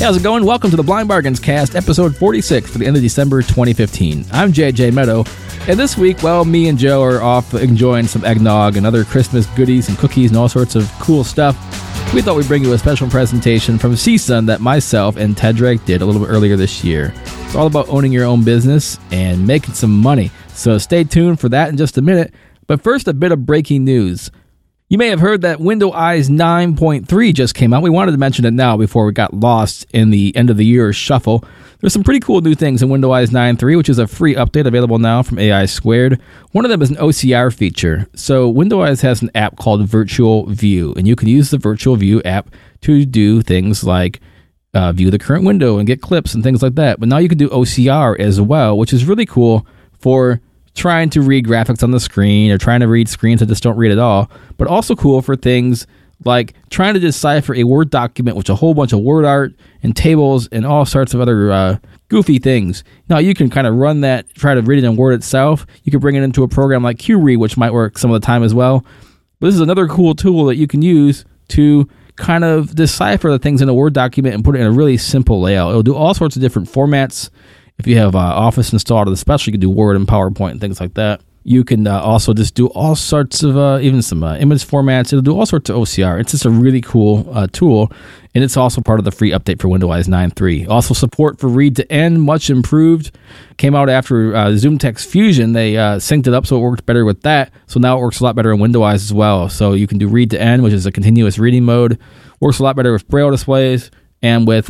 Hey, how's it going? Welcome to the Blind Bargains Cast, episode 46 for the end of December 2015. I'm JJ Meadow, and this week, well, me and Joe are off enjoying some eggnog and other Christmas goodies and cookies and all sorts of cool stuff. We thought we'd bring you a special presentation from CSUN that myself and Ted Drake did a little bit earlier this year. It's all about owning your own business and making some money, so stay tuned for that in just a minute. But first, a bit of breaking news. You may have heard that Windows 9.3 just came out. We wanted to mention it now before we got lost in the end of the year shuffle. There's some pretty cool new things in Windows 9.3, which is a free update available now from AI Squared. One of them is an OCR feature. So Windows has an app called Virtual View, and you can use the Virtual View app to do things like view the current window and get clips and things like that. But now you can do OCR as well, which is really cool for trying to read graphics on the screen or trying to read screens that just don't read at all, but also cool for things like trying to decipher a Word document with a whole bunch of word art and tables and all sorts of other goofy things. Now, you can kind of run that, try to read it in Word itself. You can bring it into a program like QRead, which might work some of the time as well. But this is another cool tool that you can use to kind of decipher the things in a Word document and put it in a really simple layout. It'll do all sorts of different formats. If you have Office installed, especially, you can do Word and PowerPoint and things like that. You can also just do all sorts of, even some image formats. It'll do all sorts of OCR. It's just a really cool tool, and it's also part of the free update for Windows 9.3. Also, support for read to end, much improved. Came out after ZoomText Fusion. They synced it up so it worked better with that. So now it works a lot better in Windows as well. So you can do read to end, which is a continuous reading mode. Works a lot better with Braille displays and with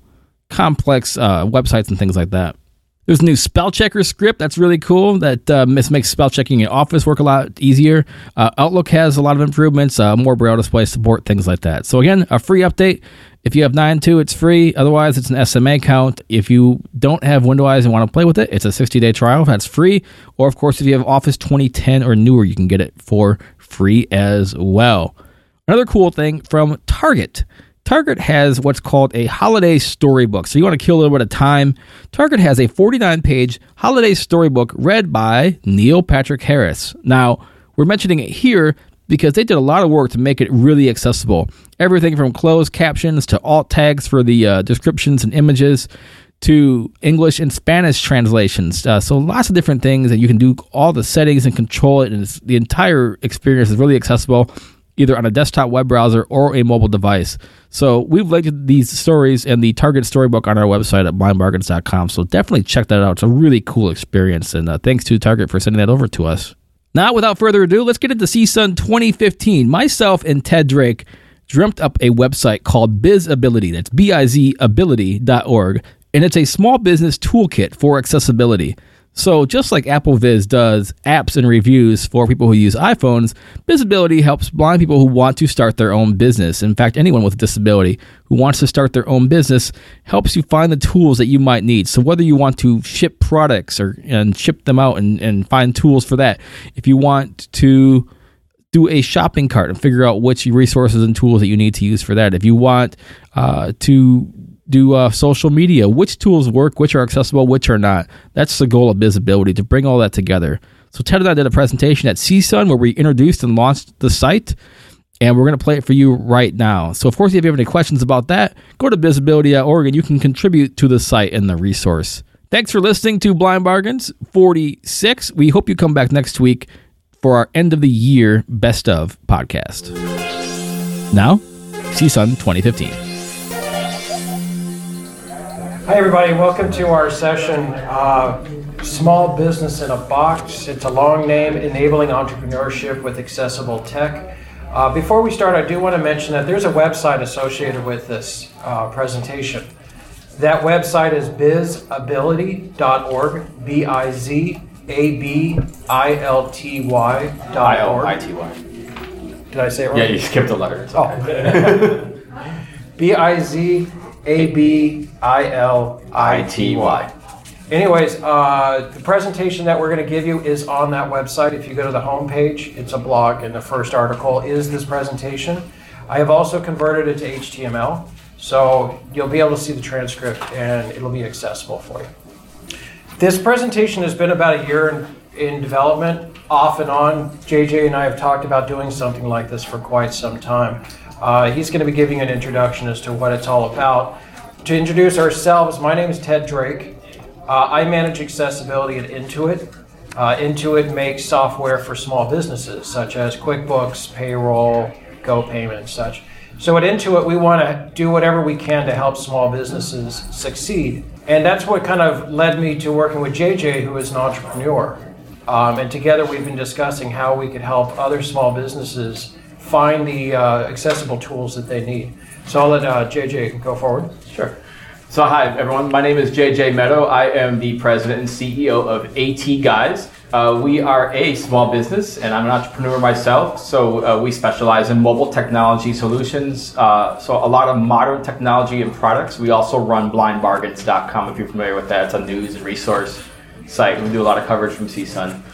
complex websites and things like that. There's a new spell checker script that's really cool that makes spell checking in Office work a lot easier. Outlook has a lot of improvements, more Braille display support, things like that. So again, a free update. If you have 9.2, it's free. Otherwise, it's an SMA account. If you don't have Windows and want to play with it, it's a 60-day trial. That's free. Or, of course, if you have Office 2010 or newer, you can get it for free as well. Another cool thing from Target. Target has what's called a holiday storybook. So you want to kill a little bit of time. Target has a 49-page holiday storybook read by Neil Patrick Harris. Now, we're mentioning it here because they did a lot of work to make it really accessible. Everything from closed captions to alt tags for the descriptions and images to English and Spanish translations. So lots of different things that you can do, all the settings and control it. And the entire experience is really accessible, either on a desktop web browser or a mobile device. So we've linked these stories and the Target Storybook on our website at blindbargains.com. So definitely check that out. It's a really cool experience. And thanks to Target for sending that over to us. Now, without further ado, let's get into CSUN 2015. Myself and Ted Drake dreamt up a website called BizAbility. That's bizability.org. And it's a small business toolkit for accessibility. So just like Apple Viz does apps and reviews for people who use iPhones, BizAbility helps blind people who want to start their own business. In fact, anyone with a disability who wants to start their own business helps you find the tools that you might need. So whether you want to ship products and ship them out and find tools for that, if you want to do a shopping cart and figure out which resources and tools that you need to use for that, if you want to do social media, which tools work, which are accessible, which are not. That's the goal of BizAbility, to bring all that together. So Ted and I did a presentation at CSUN where we introduced and launched the site, and we're going to play it for you right now. So of course, if you have any questions about that, go to bizability.org and you can contribute to the site and the resource. Thanks for listening to Blind Bargains 46. We hope you come back next week for our end of the year best of podcast. Now, CSUN 2015. Hi everybody, welcome to our session, Small Business in a Box. It's a long name, Enabling Entrepreneurship with Accessible Tech. Before we start, I do want to mention that there's a website associated with this presentation. That website is bizability.org, bizability.org. I-L-T-Y. Did I say it wrong? Yeah, you skipped a letter. Oh. bizability. Anyways, the presentation that we're going to give you is on that website. If you go to the home page, it's a blog, and the first article is this presentation. I have also converted it to HTML, so you'll be able to see the transcript, and it'll be accessible for you. This presentation has been about a year in development, off and on. JJ and I have talked about doing something like this for quite some time. He's going to be giving an introduction as to what it's all about. To introduce ourselves, my name is Ted Drake. I manage accessibility at Intuit. Intuit makes software for small businesses such as QuickBooks, Payroll, GoPayment, and such. So at Intuit, we want to do whatever we can to help small businesses succeed. And that's what kind of led me to working with JJ, who is an entrepreneur. And together we've been discussing how we could help other small businesses find the accessible tools that they need. So I'll let JJ go forward. Sure. So hi everyone, my name is JJ Meadow. I am the president and CEO of AT Guys. We are a small business and I'm an entrepreneur myself. So we specialize in mobile technology solutions. So a lot of modern technology and products. We also run blindbargains.com if you're familiar with that. It's a news and resource site. We do a lot of coverage from CSUN.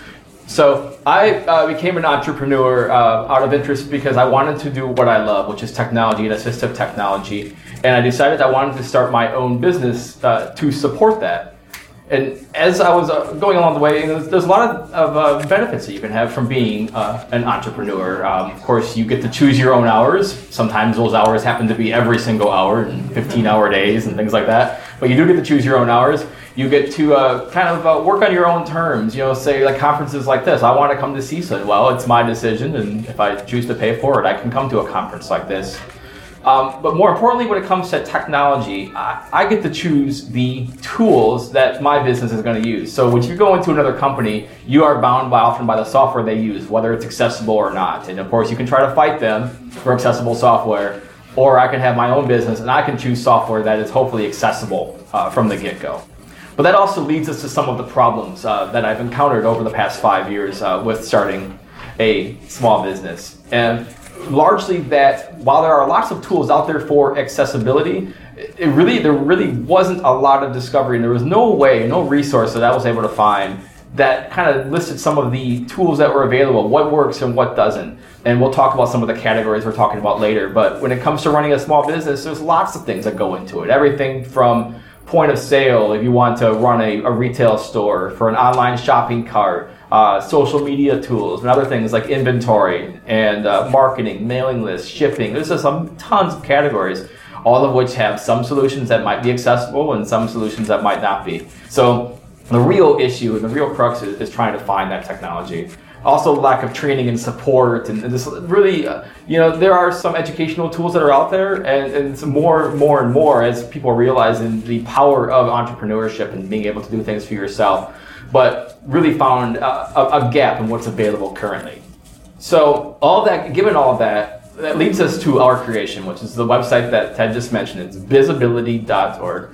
So I became an entrepreneur out of interest because I wanted to do what I love, which is technology and assistive technology. And I decided I wanted to start my own business to support that. And as I was going along the way, there's a lot of benefits that you can have from being an entrepreneur. Of course, you get to choose your own hours. Sometimes those hours happen to be every single hour and 15-hour days and things like that. But you do get to choose your own hours. You get to work on your own terms. Say like conferences like this. I want to come to CSUN. Well, it's my decision, and if I choose to pay for it, I can come to a conference like this. But more importantly, when it comes to technology, I get to choose the tools that my business is going to use. So when you go into another company, you are bound often by the software they use, whether it's accessible or not. And of course, you can try to fight them for accessible software, or I can have my own business and I can choose software that is hopefully accessible from the get-go. But that also leads us to some of the problems that I've encountered over the past 5 years with starting a small business. And largely that while there are lots of tools out there for accessibility, there really wasn't a lot of discovery, and there was no resource that I was able to find that kind of listed some of the tools that were available, what works and what doesn't. And we'll talk about some of the categories we're talking about later. But when it comes to running a small business, there's lots of things that go into it. Everything from point of sale, if you want to run a retail store, for an online shopping cart, social media tools, and other things like inventory and marketing, mailing lists, shipping. There's just tons of categories, all of which have some solutions that might be accessible and some solutions that might not be. So the real issue and the real crux is trying to find that technology. Also, lack of training and support, and this really, there are some educational tools that are out there, and it's more and more as people realize the power of entrepreneurship and being able to do things for yourself, but really found a gap in what's available currently. So given all of that, that leads us to our creation, which is the website that Ted just mentioned. It's bizability.org,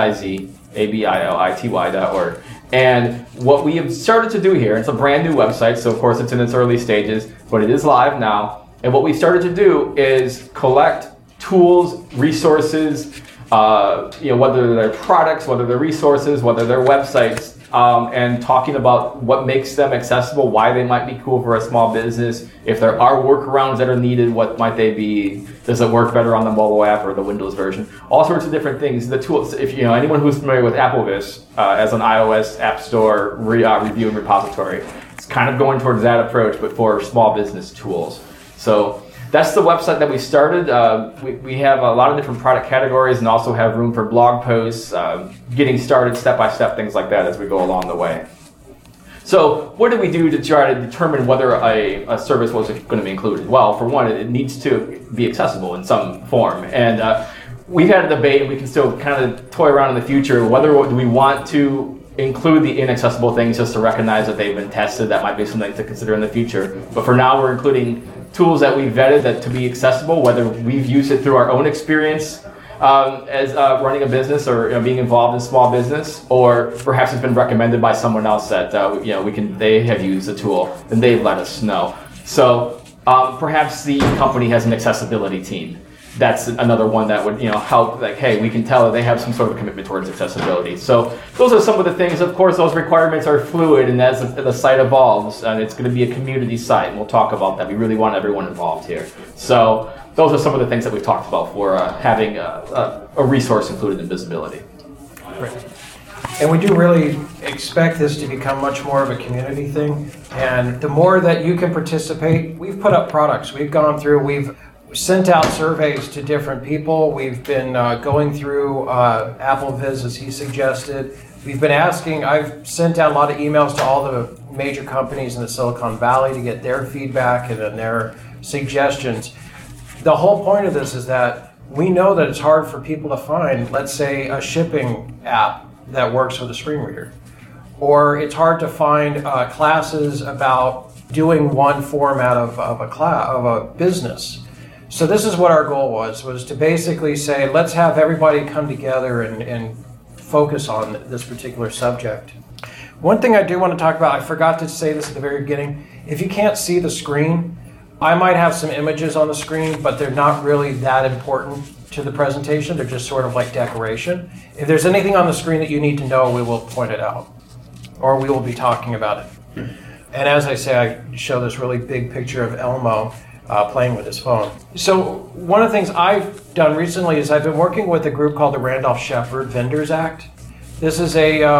bizability.org. And what we have started to do here, it's a brand new website, so of course it's in its early stages, but it is live now. And what we started to do is collect tools, resources, whether they're products, whether they're resources, whether they're websites, and talking about what makes them accessible, why they might be cool for a small business. If there are workarounds that are needed, what might they be? Does it work better on the mobile app or the Windows version? All sorts of different things. The tools, if anyone who's familiar with Applevis as an iOS app store review and repository, it's kind of going towards that approach, but for small business tools. So that's the website that we started. We have a lot of different product categories and also have room for blog posts, getting started step-by-step, things like that as we go along the way. So what did we do to try to determine whether a service was going to be included? Well, for one, it needs to be accessible in some form. And we've had a debate, and we can still kind of toy around in the future, whether do we want to include the inaccessible things just to recognize that they've been tested. That might be something to consider in the future. But for now, we're including tools that we've vetted that to be accessible, whether we've used it through our own experience as running a business or being involved in small business, or perhaps it's been recommended by someone else that they have used the tool and they've let us know. So perhaps the company has an accessibility team. That's another one that would help, like, hey, we can tell that they have some sort of commitment towards accessibility. So those are some of the things. Of course, those requirements are fluid, and as the site evolves, and it's going to be a community site, and we'll talk about that. We really want everyone involved here. So those are some of the things that we've talked about for having a resource included in Visibility. Great. And we do really expect this to become much more of a community thing. And the more that you can participate, we've put up products. We've gone through, we've sent out surveys to different people. We've been going through Apple Viz as he suggested. We've been asking, I've sent out a lot of emails to all the major companies in the Silicon Valley to get their feedback and then their suggestions. The whole point of this is that we know that it's hard for people to find, let's say, a shipping app that works with a screen reader. Or it's hard to find classes about doing one format of a business. So this is what our goal was to basically say, let's have everybody come together and focus on this particular subject. One thing I do want to talk about, I forgot to say this at the very beginning, if you can't see the screen, I might have some images on the screen, but they're not really that important to the presentation. They're just sort of like decoration. If there's anything on the screen that you need to know, we will point it out, or we will be talking about it. And as I say, I show this really big picture of Elmo playing with his phone. So one of the things I've done recently is I've been working with a group called the Randolph Sheppard Vendors Act. This is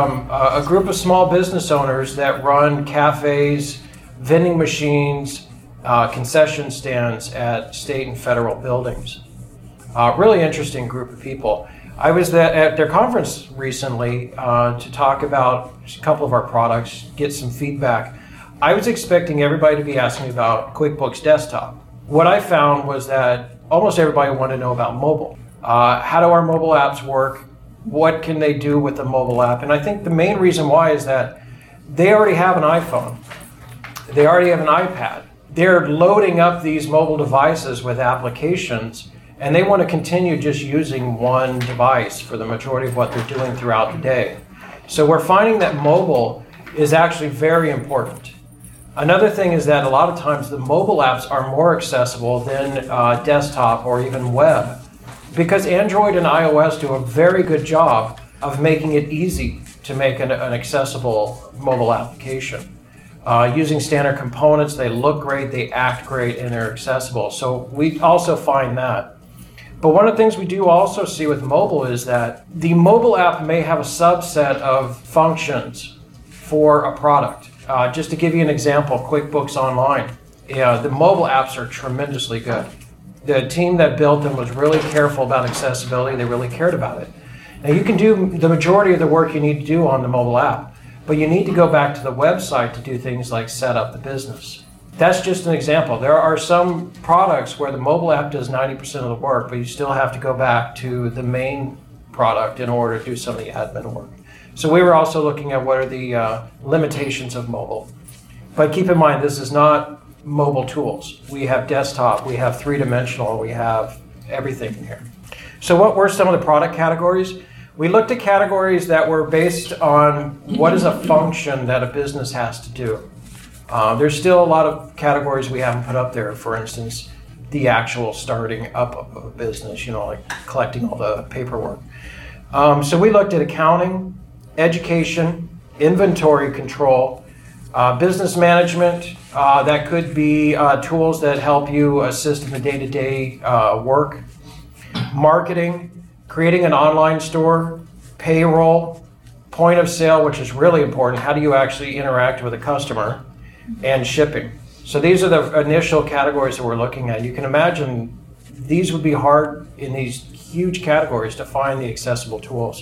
a group of small business owners that run cafes, vending machines, concession stands at state and federal buildings. Really interesting group of people. I was at their conference recently to talk about a couple of our products, get some feedback. I was expecting everybody to be asking me about QuickBooks Desktop. What I found was that almost everybody wanted to know about mobile. How do our mobile apps work? What can they do with the mobile app? And I think the main reason why is that they already have an iPhone. They already have an iPad. They're loading up these mobile devices with applications, and they want to continue just using one device for the majority of what they're doing throughout the day. So we're finding that mobile is actually very important. Another thing is that a lot of times the mobile apps are more accessible than desktop or even web, because Android and iOS do a very good job of making it easy to make an accessible mobile application. Using standard components, they look great, they act great, and they're accessible. So we also find that. But one of the things we do also see with mobile is that the mobile app may have a subset of functions for a product. Just to give you an example, QuickBooks Online. The mobile apps are tremendously good. The team that built them was really careful about accessibility. They really cared about it. Now you can do the majority of the work you need to do on the mobile app, but you need to go back to the website to do things like set up the business. That's just an example. There are some products where the mobile app does 90% of the work, but you still have to go back to the main product in order to do some of the admin work. So we were also looking at what are the limitations of mobile. But keep in mind, this is not mobile tools. We have desktop, we have three-dimensional, we have everything in here. So what were some of the product categories? We looked at categories that were based on what is a function that a business has to do. There's still a lot of categories we haven't put up there. For instance, the actual starting up of a business, like collecting all the paperwork. So we looked at accounting, education, inventory control, business management. That could be tools that help you assist in the day-to-day work, marketing, creating an online store, payroll, point of sale, which is really important. How do you actually interact with a customer? And shipping. So these are the initial categories that we're looking at. You can imagine these would be hard in these huge categories to find the accessible tools.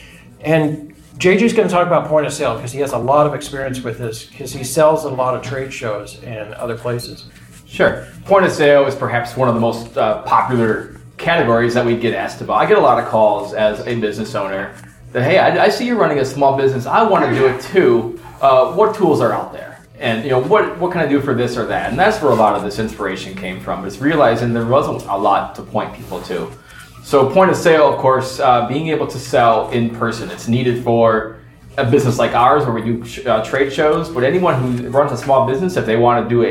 And JJ's going to talk about point of sale because he has a lot of experience with this because he sells at a lot of trade shows and other places. Sure. Point of sale is perhaps one of the most popular categories that we get asked about. I get a lot of calls as a business owner that, hey, I see you're running a small business. I want to do it too. What tools are out there? And what can I do for this or that? And that's where a lot of this inspiration came from, is realizing there wasn't a lot to point people to. So point of sale, of course, being able to sell in person. It's needed for a business like ours where we do trade shows, but anyone who runs a small business, if they want to do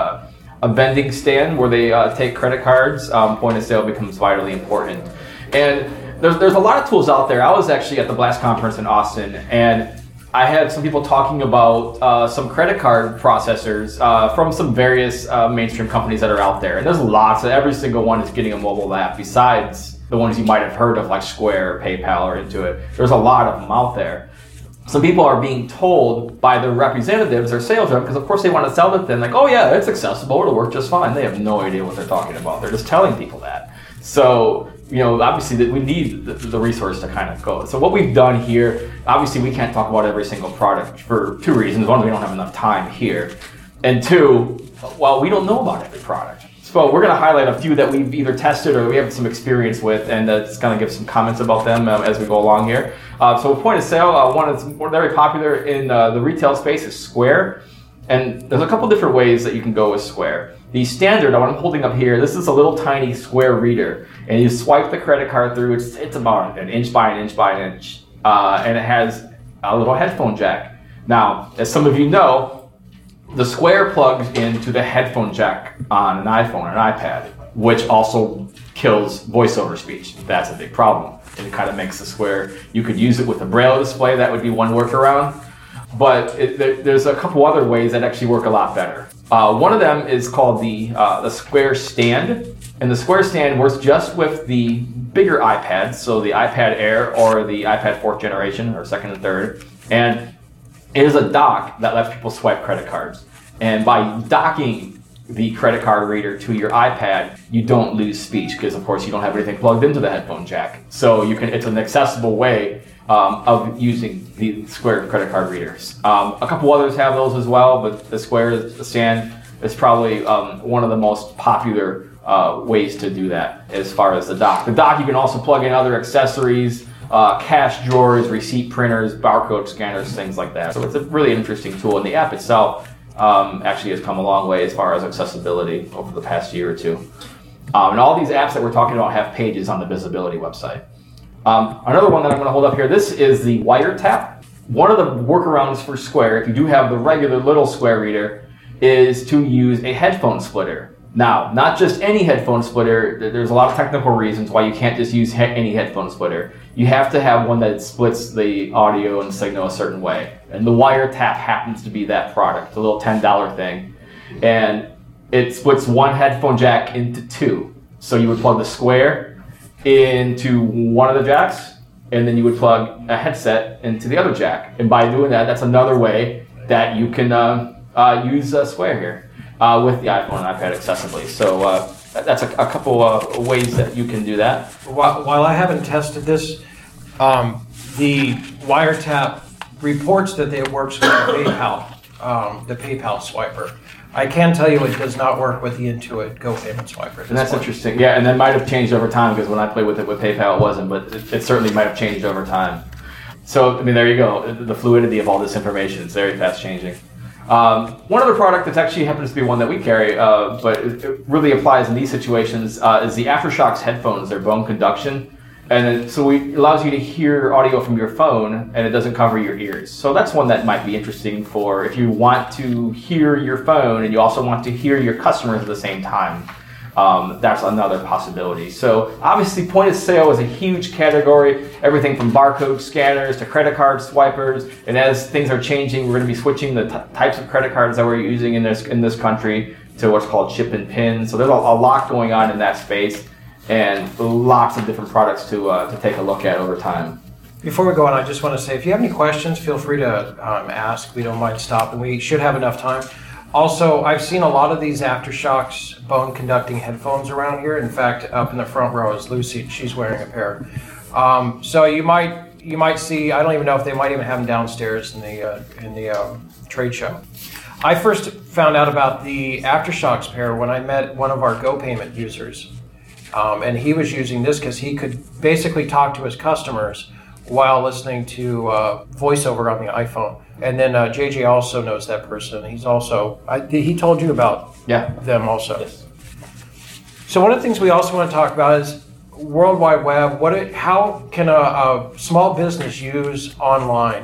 a vending stand where they take credit cards, point of sale becomes vitally important. And there's a lot of tools out there. I was actually at the Blast conference in Austin, and I had some people talking about some credit card processors from some various mainstream companies that are out there. And there's lots of, every single one is getting a mobile app besides the ones you might have heard of like Square, PayPal, or Intuit. There's a lot of them out there. some people are being told by their representatives or sales rep, because of course they want to sell it, then like, oh yeah, it's accessible, it'll work just fine. They have no idea what they're talking about. They're just telling people that. So, obviously that we need the resource to kind of go. So what we've done here, obviously we can't talk about every single product for two reasons. One, we don't have enough time here. And two, well, we don't know about every product. So we're going to highlight a few that we've either tested or we have some experience with, and just kind of give some comments about them as we go along here. So point of sale, one that's very popular in the retail space is Square. And there's a couple different ways that you can go with Square. The standard, what I'm holding up here, this is a little tiny Square reader. And you swipe the credit card through, it's about an inch by an inch by an inch. And it has a little headphone jack. Now, as some of you know, the Square plugs into the headphone jack on an iPhone or an iPad, which also kills voice over speech. That's a big problem. And it kind of makes the Square, you could use it with a Braille display, that would be one workaround. But there's a couple other ways that actually work a lot better. One of them is called the Square Stand. And the Square Stand works just with the bigger iPads, so the iPad Air or the iPad 4th generation or 2nd and 3rd. And it is a dock that lets people swipe credit cards. And by docking the credit card reader to your iPad, you don't lose speech because, of course, you don't have anything plugged into the headphone jack. So it's an accessible way of using the Square credit card readers. A couple others have those as well, but the Square Stand is probably one of the most popular ways to do that as far as the dock. The dock, you can also plug in other accessories, cash drawers, receipt printers, barcode scanners, things like that. So it's a really interesting tool, and the app itself actually has come a long way as far as accessibility over the past year or two. And all these apps that we're talking about have pages on the Visibility website. Another one that I'm going to hold up here, this is the Wiretap. One of the workarounds for Square, if you do have the regular little Square reader, is to use a headphone splitter. Now, not just any headphone splitter. There's a lot of technical reasons why you can't just use any headphone splitter. You have to have one that splits the audio and signal a certain way. And the Wiretap happens to be that product, a little $10 thing. And it splits one headphone jack into two. So you would plug the Square into one of the jacks, and then you would plug a headset into the other jack. And by doing that, that's another way that you can use Square here. With the iPhone and iPad accessibly. So that's a couple ways that you can do that. While I haven't tested this, the Wiretap reports that it works with the PayPal swiper. I can tell you it does not work with the Intuit Go Payment swiper. And that's interesting. Yeah, and that might have changed over time, because when I played with it with PayPal it wasn't, but it certainly might have changed over time. So, I mean, there you go. The fluidity of all this information is very fast changing. One other product that actually happens to be one that we carry, but it really applies in these situations, is the AfterShokz headphones. They're bone conduction. And so it allows you to hear audio from your phone, and it doesn't cover your ears. So that's one that might be interesting for if you want to hear your phone and you also want to hear your customers at the same time. That's another possibility. So obviously point of sale is a huge category, everything from barcode scanners to credit card swipers. And as things are changing, we're going to be switching the types of credit cards that we're using in this country to what's called chip and pin. So there's a lot going on in that space, and lots of different products to take a look at over time. Before we go on, I just want to say, if you have any questions, feel free to ask. We don't mind stopping. We should have enough time. Also, I've seen a lot of these AfterShokz bone conducting headphones around here. In fact, up in the front row is Lucy. She's wearing a pair. So you might see. I don't even know if they might even have them downstairs in the trade show. I first found out about the AfterShokz pair when I met one of our GoPayment users, and he was using this because he could basically talk to his customers while listening to voiceover on the iPhone. And then JJ also knows that person. He's also, he told you about them also. Yes. So one of the things we also want to talk about is World Wide Web. How can a small business use online?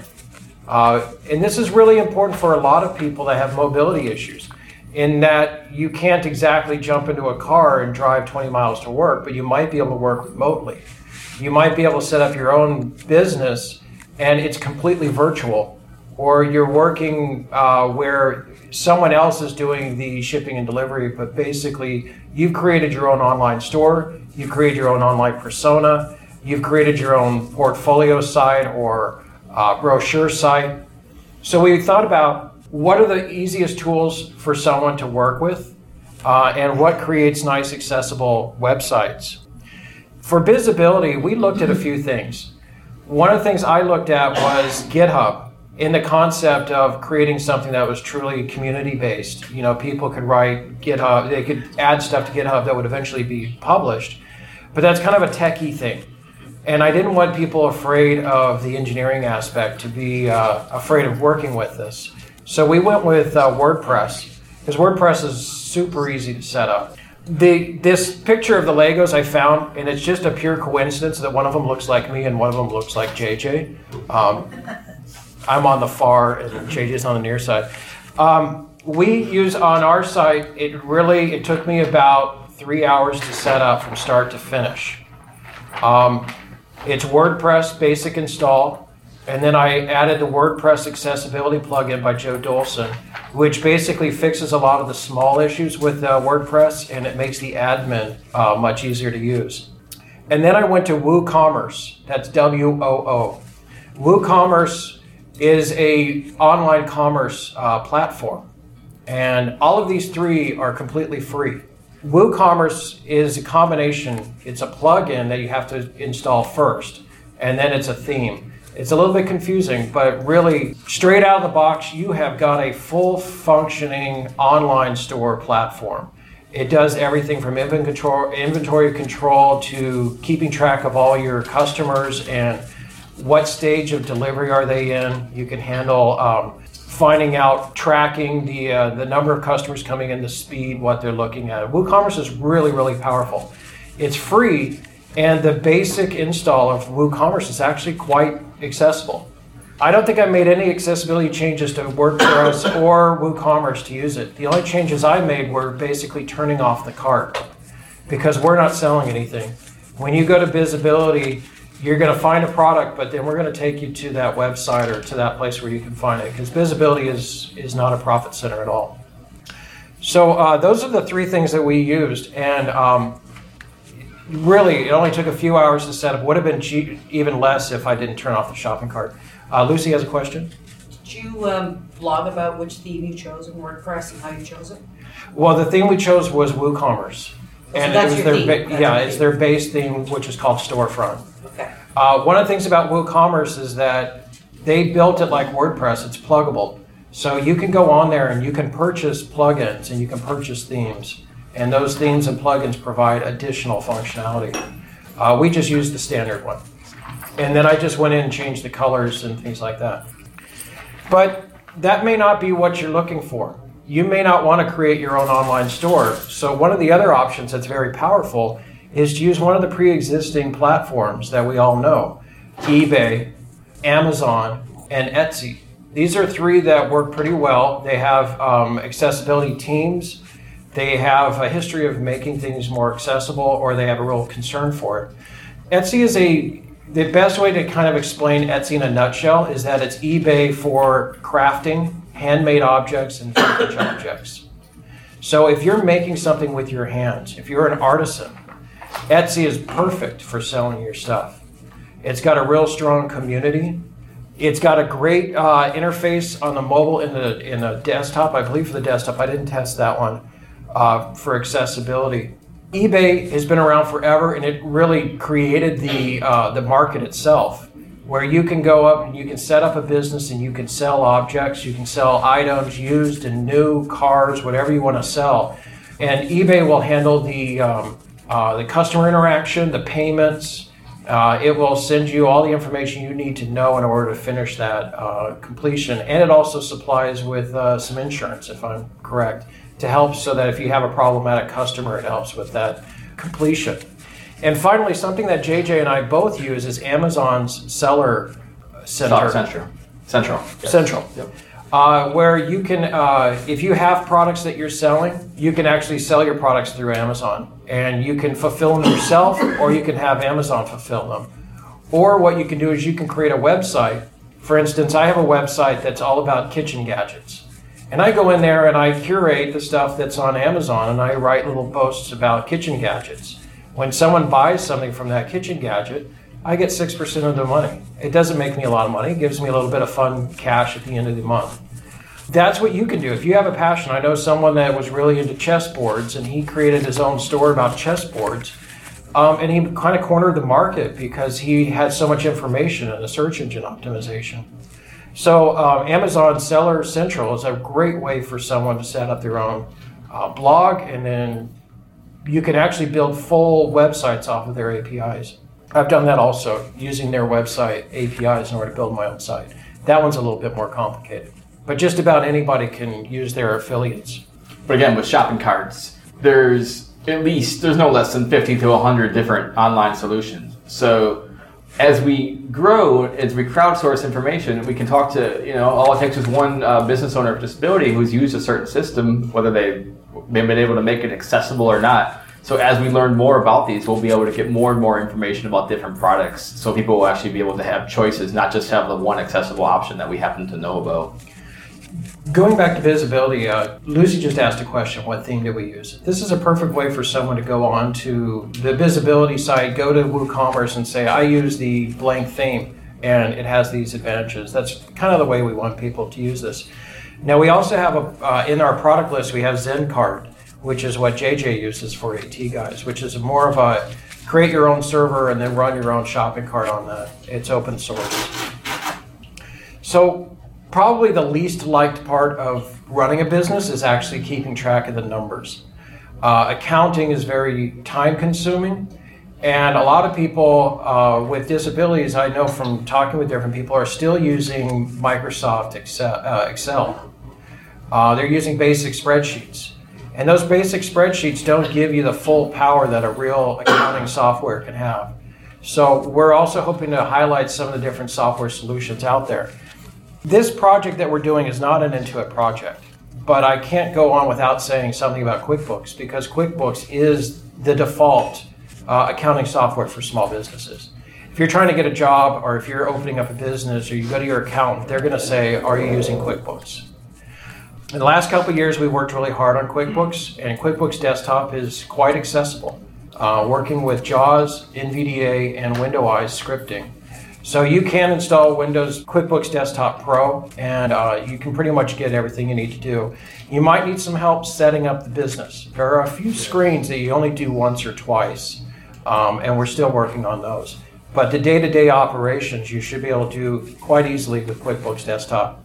And this is really important for a lot of people that have mobility issues, in that you can't exactly jump into a car and drive 20 miles to work, but you might be able to work remotely. You might be able to set up your own business and it's completely virtual. Or you're working where someone else is doing the shipping and delivery, but basically you've created your own online store, you've created your own online persona, you've created your own portfolio site or brochure site. So we thought about what are the easiest tools for someone to work with and what creates nice, accessible websites. For visibility, we looked at a few things. One of the things I looked at was GitHub, in the concept of creating something that was truly community-based. You know, people could write GitHub, they could add stuff to GitHub that would eventually be published, but that's kind of a techie thing. And I didn't want people afraid of the engineering aspect to be afraid of working with this. So we went with WordPress, because WordPress is super easy to set up. This picture of the Legos I found, and it's just a pure coincidence that one of them looks like me and one of them looks like JJ. I'm on the far and JJ's on the near side. We use on our site, it took me about 3 hours to set up from start to finish. It's WordPress basic install, and then I added the WordPress accessibility plugin by Joe Dolson, which basically fixes a lot of the small issues with WordPress, and it makes the admin much easier to use. And then I went to WooCommerce. That's WOO. WooCommerce is a online commerce platform, and all of these three are completely free. WooCommerce is a combination. It's a plugin that you have to install first, and then it's a theme. It's a little bit confusing, but really, straight out of the box, you have got a full functioning online store platform. It does everything from inventory control to keeping track of all your customers and what stage of delivery are they in. You can handle finding out, tracking the number of customers coming in, the speed, what they're looking at. WooCommerce is really, really powerful. It's free, and the basic install of WooCommerce is actually quite accessible. I don't think I made any accessibility changes to WordPress or WooCommerce to use it. The only changes I made were basically turning off the cart, because we're not selling anything. When you go to visibility, you're going to find a product, but then we're going to take you to that website or to that place where you can find it, because visibility is not a profit center at all. So those are the three things that we used, and really it only took a few hours to set up. Would have been even less if I didn't turn off the shopping cart. Lucy has a question. Did you blog about which theme you chose in WordPress and how you chose it? Well, the theme we chose was WooCommerce. And so that's it was your their theme? it's their base theme, which is called Storefront. Okay. One of the things about WooCommerce is that they built it like WordPress. It's pluggable. So you can go on there and you can purchase plugins and you can purchase themes. And those themes and plugins provide additional functionality. We just used the standard one. And then I just went in and changed the colors and things like that. But that may not be what you're looking for. You may not want to create your own online store. So one of the other options that's very powerful is to use one of the pre-existing platforms that we all know: eBay, Amazon, and Etsy. These are three that work pretty well. They have accessibility teams. They have a history of making things more accessible, or they have a real concern for it. Etsy is the best way to kind of explain Etsy in a nutshell is that it's eBay for crafting, handmade objects, and vintage objects. So if you're making something with your hands, if you're an artisan, Etsy is perfect for selling your stuff. It's got a real strong community. It's got a great interface on the mobile and the desktop. I believe for the desktop, I didn't test that one for accessibility. eBay has been around forever, and it really created the market itself, where you can go up and you can set up a business and you can sell objects, you can sell items, used and new, cars, whatever you want to sell. And eBay will handle the customer interaction, the payments. It will send you all the information you need to know in order to finish that completion. And it also supplies with some insurance, if I'm correct, to help so that if you have a problematic customer, it helps with that completion. And finally, something that JJ and I both use is Amazon's Seller Center. Central. Yes. Central. Yep. Where you can, if you have products that you're selling, you can actually sell your products through Amazon. And you can fulfill them yourself, or you can have Amazon fulfill them. Or what you can do is you can create a website. For instance, I have a website that's all about kitchen gadgets. And I go in there and I curate the stuff that's on Amazon, and I write little posts about kitchen gadgets. When someone buys something from that kitchen gadget, I get 6% of the money. It doesn't make me a lot of money. It gives me a little bit of fun cash at the end of the month. That's what you can do. If you have a passion, I know someone that was really into chessboards, and he created his own store about chessboards. And he kind of cornered the market because he had so much information in the search engine optimization. So Amazon Seller Central is a great way for someone to set up their own blog, and then you can actually build full websites off of their APIs. I've done that also, using their website APIs in order to build my own site. That one's a little bit more complicated. But just about anybody can use their affiliates. But again, with shopping carts, there's no less than 50 to 100 different online solutions. So as we grow, as we crowdsource information, we can talk to, all it takes is one business owner with disability who's used a certain system, whether they've been able to make it accessible or not. So as we learn more about these, we'll be able to get more and more information about different products. So people will actually be able to have choices, not just have the one accessible option that we happen to know about. Going back to visibility, Lucy just asked a question, what theme did we use? This is a perfect way for someone to go on to the visibility site, go to WooCommerce and say, I use the blank theme and it has these advantages. That's kind of the way we want people to use this. Now we also have, in our product list, we have ZenCart, which is what JJ uses for AT Guys, which is more of a create your own server and then run your own shopping cart on that. It's open source. So probably the least liked part of running a business is actually keeping track of the numbers. Accounting is very time consuming, and a lot of people with disabilities, I know from talking with different people, are still using Microsoft Excel. They're using basic spreadsheets. And those basic spreadsheets don't give you the full power that a real accounting software can have. So we're also hoping to highlight some of the different software solutions out there. This project that we're doing is not an Intuit project, but I can't go on without saying something about QuickBooks, because QuickBooks is the default accounting software for small businesses. If you're trying to get a job, or if you're opening up a business, or you go to your accountant, they're going to say, are you using QuickBooks? In the last couple of years, we worked really hard on QuickBooks, and QuickBooks Desktop is quite accessible, working with JAWS, NVDA, and WindowEyes scripting. So you can install Windows QuickBooks Desktop Pro, and you can pretty much get everything you need to do. You might need some help setting up the business. There are a few screens that you only do once or twice, and we're still working on those. But the day-to-day operations you should be able to do quite easily with QuickBooks Desktop.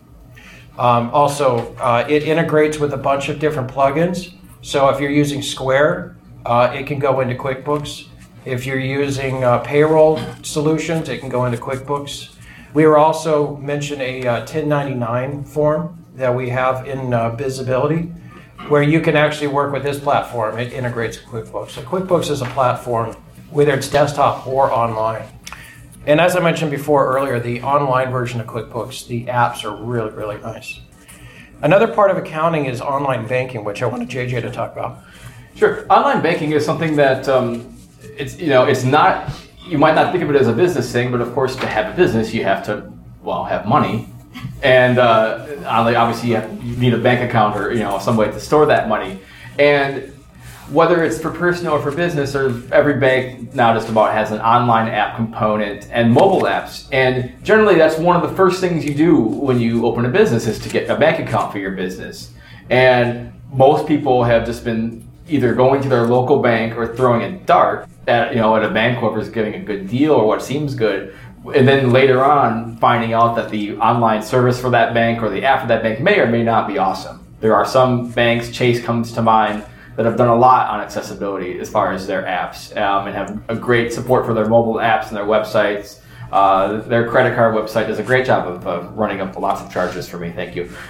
Also, it integrates with a bunch of different plugins. So if you're using Square, it can go into QuickBooks. If you're using payroll solutions, it can go into QuickBooks. We were also mentioned a 1099 form that we have in Visibility, where you can actually work with this platform. It integrates with QuickBooks. So QuickBooks is a platform, whether it's desktop or online. And as I mentioned before earlier, the online version of QuickBooks, the apps are really, really nice. Another part of accounting is online banking, which I wanted JJ to talk about. Sure. Online banking is something that it's not, you might not think of it as a business thing, but of course to have a business you have to, have money. And obviously you need a bank account or some way to store that money. And whether it's for personal or for business, or every bank now just about has an online app component and mobile apps. And generally that's one of the first things you do when you open a business is to get a bank account for your business. And most people have just been either going to their local bank or throwing a dart at a bank, whoever's getting a good deal or what seems good, and then later on finding out that the online service for that bank or the app for that bank may or may not be awesome. There are some banks, Chase comes to mind, that have done a lot on accessibility as far as their apps and have a great support for their mobile apps and their websites. Their credit card website does a great job of running up lots of charges for me. Thank you.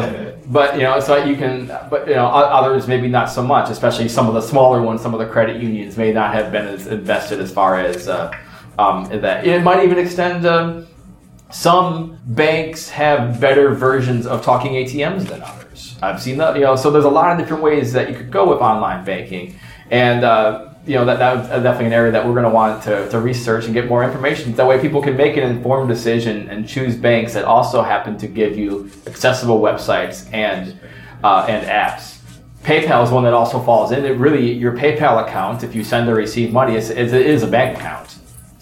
So you can, others maybe not so much, especially some of the smaller ones. Some of the credit unions may not have been as invested as far as that. It might even extend. Some banks have better versions of talking ATMs than others. I've seen that. So there's a lot of different ways that you could go with online banking, and that's definitely an area that we're going to want to research and get more information. That way people can make an informed decision and choose banks that also happen to give you accessible websites and apps. PayPal is one that also falls in. It really, your PayPal account, if you send or receive money, it is a bank account.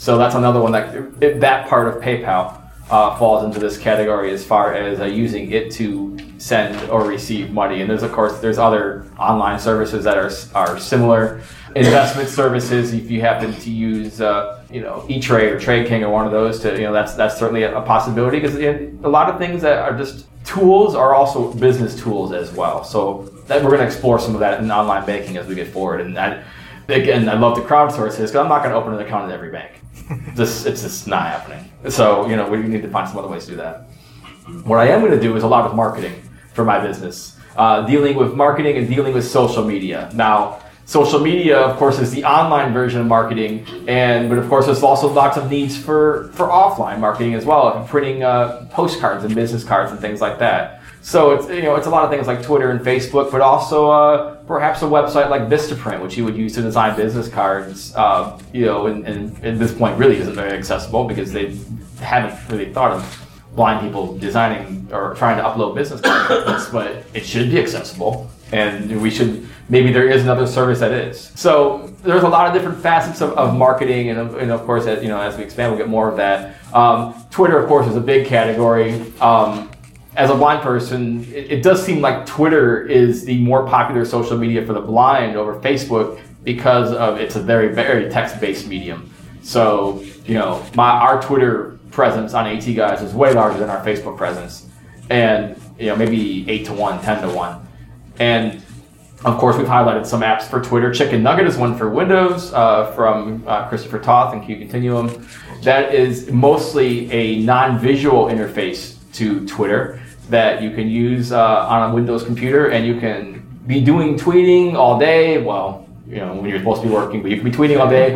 So that's another one that part of PayPal falls into this category as far as using it to send or receive money. And there's other online services that are similar. Investment services, if you happen to use E-Trade or TradeKing or one of those, that's certainly a possibility, because a lot of things that are just tools are also business tools as well. So we're going to explore some of that in online banking as we get forward. And I'd love to crowdsource this, because I'm not going to open an account at every bank. It's just not happening. So, we need to find some other ways to do that. What I am going to do is a lot of marketing for my business, dealing with marketing and dealing with social media. Now, social media, of course, is the online version of marketing, but of course, there's also lots of needs for offline marketing as well, printing postcards and business cards and things like that. So it's a lot of things like Twitter and Facebook, but also perhaps a website like Vistaprint, which you would use to design business cards. And at this point, really isn't very accessible, because they haven't really thought of blind people designing or trying to upload business cards, but it should be accessible, and maybe there is another service that is. So there's a lot of different facets of marketing, and of course, as we expand, we'll get more of that. Twitter, of course, is a big category. As a blind person, it does seem like Twitter is the more popular social media for the blind over Facebook, because it's a very, very text-based medium. So, our Twitter presence on AT Guys is way larger than our Facebook presence, and maybe 8-to-1, 10-to-1. And of course, we've highlighted some apps for Twitter. Chicken Nugget is one for Windows from Christopher Toth and Q Continuum. That is mostly a non-visual interface to Twitter that you can use on a Windows computer, and you can be doing tweeting all day. Well, when you're supposed to be working, but you can be tweeting all day,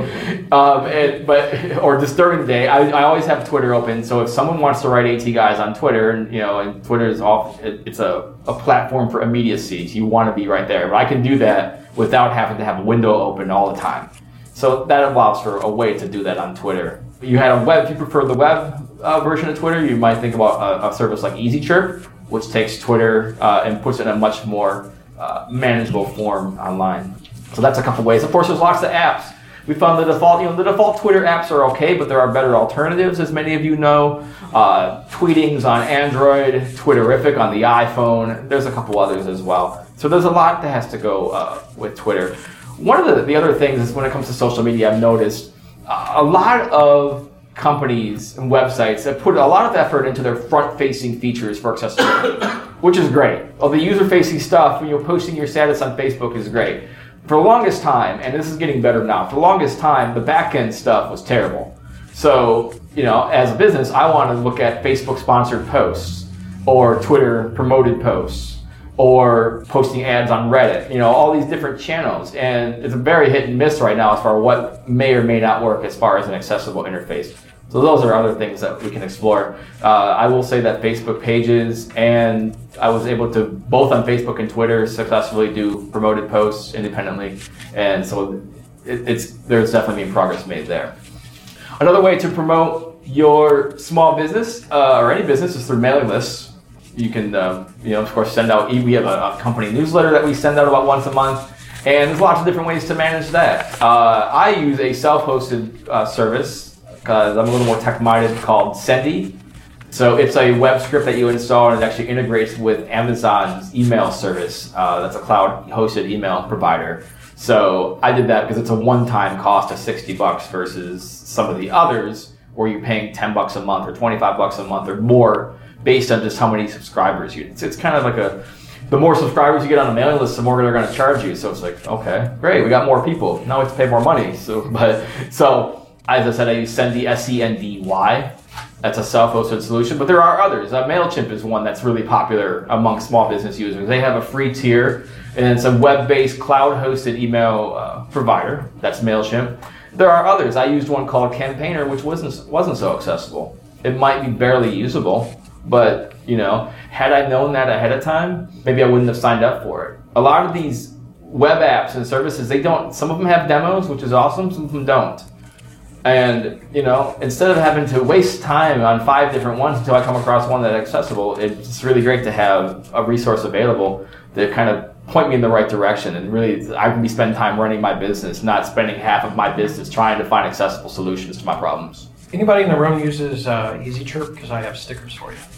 or just during the day. I always have Twitter open, so if someone wants to write AT Guys on Twitter, and Twitter is it's a platform for immediacy. So you want to be right there, but I can do that without having to have a window open all the time. So that allows for a way to do that on Twitter. If you prefer the web version of Twitter, you might think about a service like EasyChirp, which takes Twitter and puts it in a much more manageable form online. So that's a couple ways. Of course, there's lots of apps. We found the default Twitter apps are okay, but there are better alternatives, as many of you know. Tweetings on Android, Twitterific on the iPhone. There's a couple others as well. So there's a lot that has to go with Twitter. One of the other things is, when it comes to social media, I've noticed a lot of companies and websites that put a lot of effort into their front-facing features for accessibility, which is great. All the user-facing stuff, when you're posting your status on Facebook, is great. For the longest time, and this is getting better now, for the longest time, the back-end stuff was terrible. So, as a business, I want to look at Facebook-sponsored posts, or Twitter-promoted posts, or posting ads on Reddit, all these different channels. And it's a very hit and miss right now as far as what may or may not work as far as an accessible interface. So those are other things that we can explore. I will say that Facebook pages, and I was able to, both on Facebook and Twitter, successfully do promoted posts independently. And so there's definitely been progress made there. Another way to promote your small business or any business is through mailing lists. You can, of course, send out, we have a company newsletter that we send out about once a month, and there's lots of different ways to manage that. I use a self-hosted service, because I'm a little more tech-minded, called Sendy. So it's a web script that you install, and it actually integrates with Amazon's email service. That's a cloud-hosted email provider. So I did that because it's a one-time cost of $60 versus some of the others where you're paying $10 a month or $25 a month or more, based on just how many subscribers you. It's kind of like the more subscribers you get on a mailing list, the more they're going to charge you. So it's like, okay, great, we got more people. Now we have to pay more money. So as I said, I use Sendy, SENDY. That's a self-hosted solution, but there are others. MailChimp is one that's really popular among small business users. They have a free tier, and it's a web-based, cloud-hosted email provider. That's MailChimp. There are others. I used one called Campaigner, which wasn't so accessible. It might be barely usable. But, had I known that ahead of time, maybe I wouldn't have signed up for it. A lot of these web apps and services, some of them have demos, which is awesome, some of them don't. And, instead of having to waste time on 5 different ones until I come across one that's accessible, it's really great to have a resource available that kind of point me in the right direction. And really, I can be spending time running my business, not spending half of my business trying to find accessible solutions to my problems. Anybody in the room uses EasyChirp? Because I have stickers for you.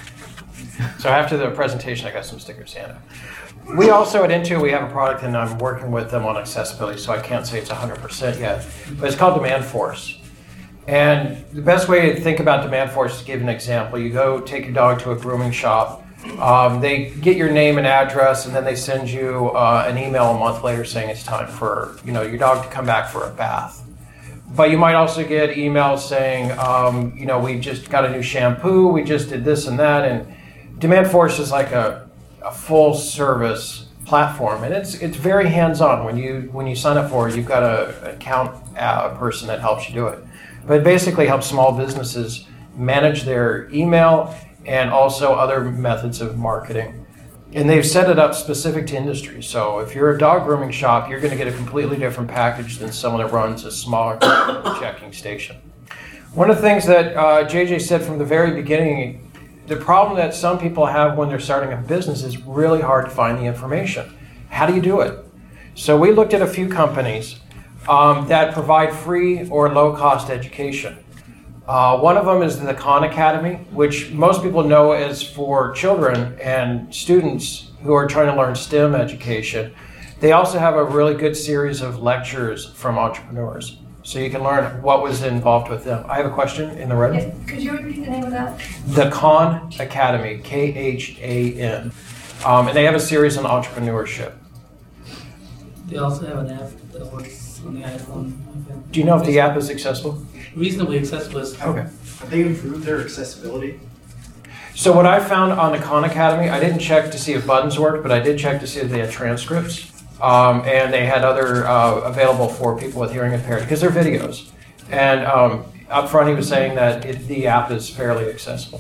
So after the presentation, I got some stickers handed. We also at Intuit, we have a product, and I'm working with them on accessibility, so I can't say it's 100% yet, but it's called DemandForce. And the best way to think about DemandForce is to give an example. You go take your dog to a grooming shop. They get your name and address, and then they send you an email a month later saying it's time for your dog to come back for a bath. But you might also get emails saying, we just got a new shampoo, we just did this and that, and DemandForce is like a full service platform, and it's very hands-on. When you sign up for it, you've got an account person that helps you do it. But it basically helps small businesses manage their email and also other methods of marketing. And they've set it up specific to industry. So if you're a dog grooming shop, you're going to get a completely different package than someone that runs a smaller checking station. One of the things that JJ said from the very beginning, the problem that some people have when they're starting a business is really hard to find the information. How do you do it? So we looked at a few companies that provide free or low-cost education. One of them is the Khan Academy, which most people know as for children and students who are trying to learn STEM education. They also have a really good series of lectures from entrepreneurs, so you can learn what was involved with them. I have a question in the red. Yes. Could you repeat the name of that? The Khan Academy, Khan. And they have a series on entrepreneurship. They also have an app that works on the iPhone. Do you know if the app is accessible? Reasonably accessible. Okay. Have they improved their accessibility? So what I found on the Khan Academy, I didn't check to see if buttons worked, but I did check to see if they had transcripts. And they had other available for people with hearing impaired, because they're videos. And up front he was saying that the app is fairly accessible.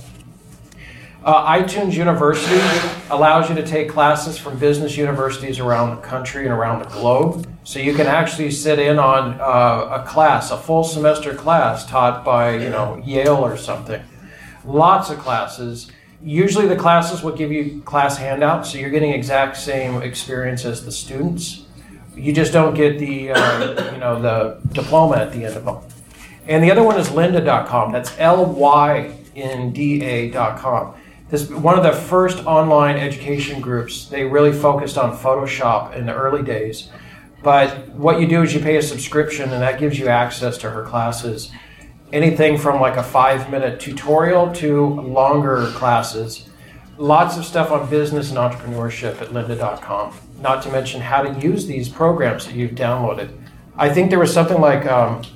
iTunes University allows you to take classes from business universities around the country and around the globe. So you can actually sit in on a class, a full semester class taught by Yale or something. Lots of classes. Usually the classes will give you class handouts, so you're getting exact same experience as the students. You just don't get the the diploma at the end of them. And the other one is lynda.com. That's LYNDA.com. This is one of the first online education groups. They really focused on Photoshop in the early days. But what you do is you pay a subscription, and that gives you access to her classes. Anything from like a 5-minute tutorial to longer classes. Lots of stuff on business and entrepreneurship at lynda.com. Not to mention how to use these programs that you've downloaded. I think there was something like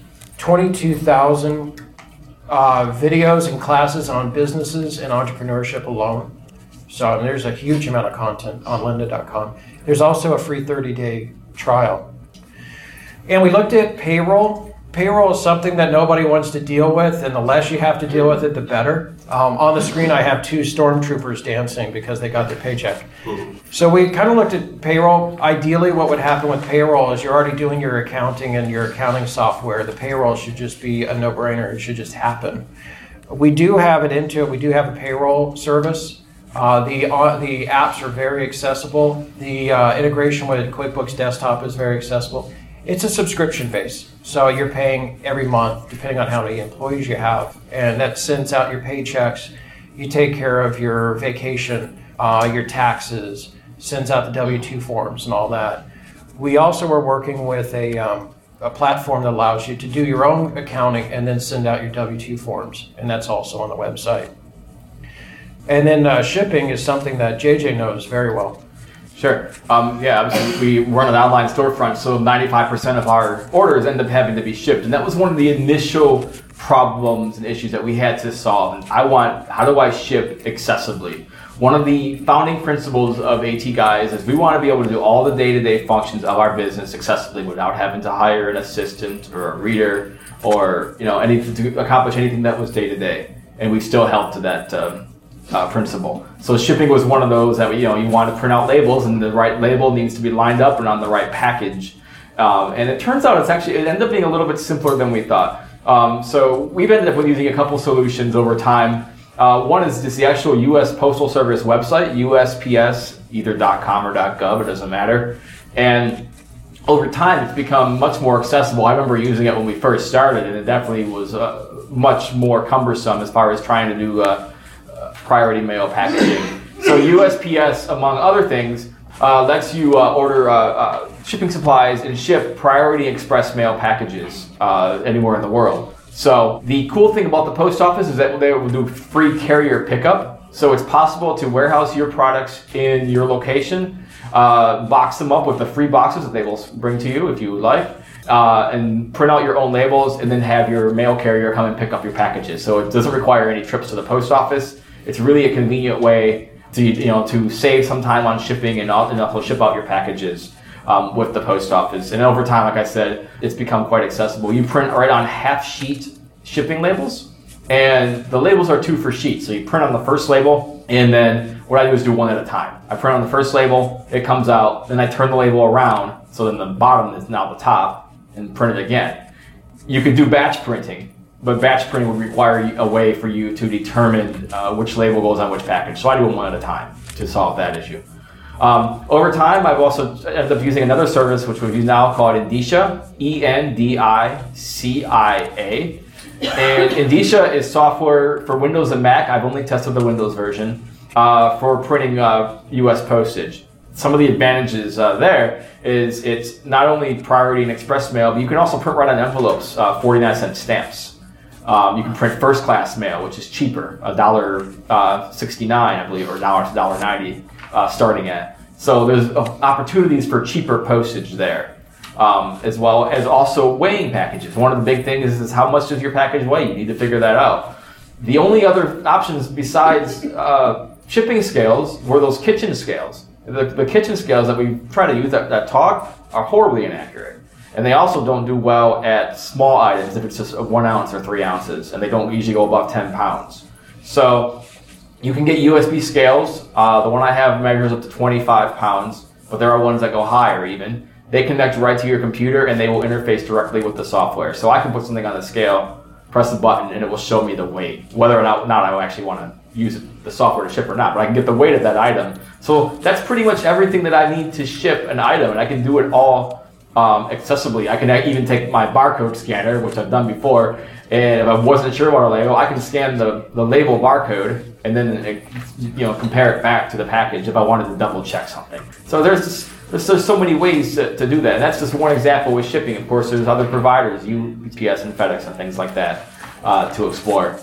22,000 videos and classes on businesses and entrepreneurship alone. So there's a huge amount of content on lynda.com. There's also a free 30-day trial. And we looked at payroll. Payroll is something that nobody wants to deal with, and the less you have to deal with it, the better. On the screen, I have 2 stormtroopers dancing because they got their paycheck. So we kind of looked at payroll. Ideally, what would happen with payroll is you're already doing your accounting and your accounting software. The payroll should just be a no-brainer. It should just happen. We do have it Intuit. We do have a payroll service. The apps are very accessible. The integration with QuickBooks Desktop is very accessible. It's a subscription base, so you're paying every month depending on how many employees you have, and that sends out your paychecks. You take care of your vacation, your taxes, sends out the W-2 forms and all that. We also are working with a platform that allows you to do your own accounting and then send out your W-2 forms, and that's also on the website. And then shipping is something that JJ knows very well. Sure. Obviously we run an online storefront, so 95% of our orders end up having to be shipped. And that was one of the initial problems and issues that we had to solve. And how do I ship accessibly? One of the founding principles of AT Guys is we want to be able to do all the day-to-day functions of our business accessibly without having to hire an assistant or a reader or anything to accomplish anything that was day-to-day. And we still held to that principle. So shipping was one of those that you want to print out labels, and the right label needs to be lined up and on the right package. And it turns out it ended up being a little bit simpler than we thought. So we've ended up with using a couple solutions over time. One is just the actual U.S. Postal Service website, USPS either .com or .gov, it doesn't matter. And over time, it's become much more accessible. I remember using it when we first started, and it definitely was much more cumbersome as far as trying to do priority mail packaging. So USPS, among other things, lets you order shipping supplies and ship priority express mail packages anywhere in the world. So the cool thing about the post office is that they will do free carrier pickup. So it's possible to warehouse your products in your location, box them up with the free boxes that they will bring to you if you would like, and print out your own labels, and then have your mail carrier come and pick up your packages. So it doesn't require any trips to the post office. It's really a convenient way to save some time on shipping and also ship out your packages with the post office. And over time, like I said, it's become quite accessible. You print right on half-sheet shipping labels, and the labels are 2 for sheet. So you print on the first label, and then what I do is do one at a time. I print on the first label, it comes out, then I turn the label around, so then the bottom is now the top, and print it again. You could do batch printing, but batch printing would require a way for you to determine which label goes on which package. So I do them one at a time to solve that issue. Over time, I've also ended up using another service, which we use now, called Endicia, ENDICIA. And Endicia is software for Windows and Mac. I've only tested the Windows version for printing US postage. Some of the advantages there is it's not only priority and express mail, but you can also print right on envelopes, 49-cent stamps. You can print first class mail, which is cheaper, $1.69, I believe, or $1.90 starting at. So there's opportunities for cheaper postage there, as well as also weighing packages. One of the big things is how much does your package weigh? You need to figure that out. The only other options besides shipping scales were those kitchen scales. The kitchen scales that we try to use that talk are horribly inaccurate. And they also don't do well at small items if it's just 1 ounce or 3 ounces, and they don't usually go above 10 pounds. So you can get USB scales. The one I have measures up to 25 pounds, but there are ones that go higher even. They connect right to your computer, and they will interface directly with the software. So I can put something on the scale, press a button, and it will show me the weight, whether or not I actually want to use the software to ship or not, but I can get the weight of that item. So that's pretty much everything that I need to ship an item, and I can do it all accessibly. I can even take my barcode scanner, which I've done before, and if I wasn't sure about a label, I can scan the label barcode and then compare it back to the package if I wanted to double check something. So there's so many ways to do that, and that's just one example with shipping. Of course, there's other providers, UPS and FedEx and things like that, to explore.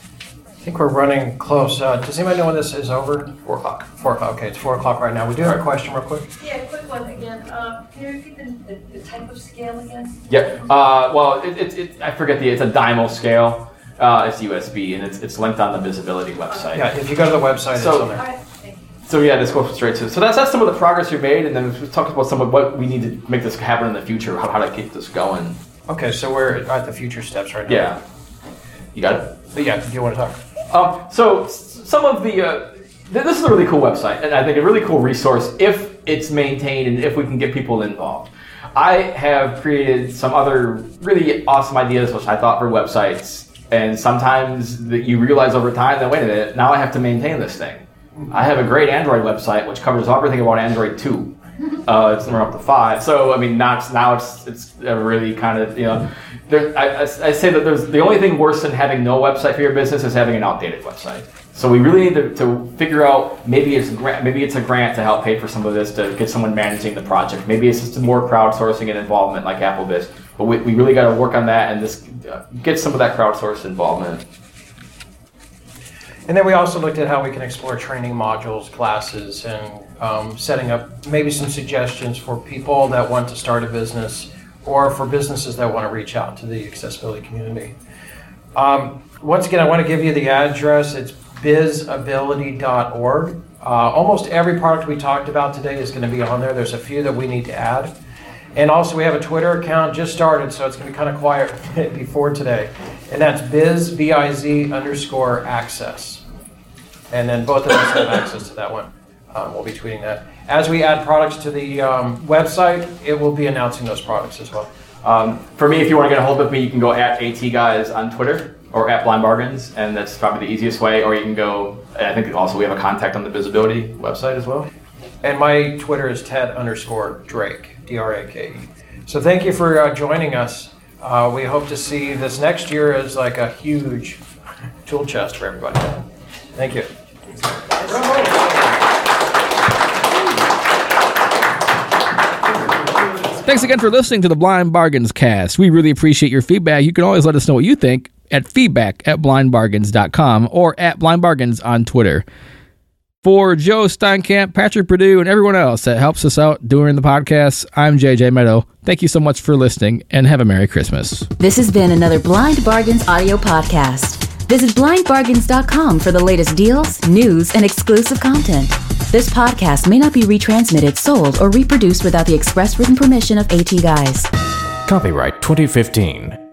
I think we're running close. Does anybody know when this is over? 4 o'clock. 4 o'clock. Okay, it's 4 o'clock right now. We do have a question real quick. Yeah, quick one again. Can you repeat the type of scale again? Yeah. Well, I forget it's a Dymo scale. It's USB, and it's linked on the Visibility website. Yeah, if you go to the website, it's on All there. right, thank you. So yeah, this goes straight to. So that's some of the progress we've made, and then we talked about some of what we need to make this happen in the future, how to keep this going. Okay, so we're at the future steps right now. Yeah. You got it? But yeah, do you want to talk? So some of the, this is a really cool website, and I think a really cool resource if it's maintained and if we can get people involved. I have created some other really awesome ideas which I thought for websites, and sometimes that you realize over time that, wait a minute, now I have to maintain this thing. I have a great Android website which covers everything about Android 2. It's we're up to 5. So I mean, now it's a really kind of I say that there's the only thing worse than having no website for your business is having an outdated website. So we really need to figure out maybe it's a grant to help pay for some of this to get someone managing the project. Maybe it's just more crowdsourcing and involvement like AppleBiz. But we really got to work on that and just get some of that crowdsourced involvement. And then we also looked at how we can explore training modules, classes, and setting up maybe some suggestions for people that want to start a business or for businesses that want to reach out to the accessibility community. Once again, I want to give you the address. It's bizability.org. Almost every product we talked about today is going to be on there. There's a few that we need to add. And also we have a Twitter account just started, so it's going to be kind of quiet before today. And that's biz_access. And then both of us have access to that one. We'll be tweeting that. As we add products to the website, it will be announcing those products as well. For me, if you want to get a hold of me, you can go at ATGuys on Twitter or at Blind Bargains, and that's probably the easiest way. Or you can go, I think also we have a contact on the Visibility website as well. And my Twitter is Ted_Drake, D-R-A-K-E. So thank you for joining us. We hope to see this next year as like a huge tool chest for everybody. Thank you. Thanks again for listening to the Blind Bargains cast. We really appreciate your feedback. You can always let us know what you think at feedback@blindbargains.com or at blindbargains on Twitter. For Joe Steinkamp, Patrick Purdue, and everyone else that helps us out during the podcast, I'm JJ Meadow. Thank you so much for listening, and have a Merry Christmas. This has been another Blind Bargains audio podcast. Visit blindbargains.com for the latest deals, news, and exclusive content. This podcast may not be retransmitted, sold, or reproduced without the express written permission of AT Guys. Copyright 2015.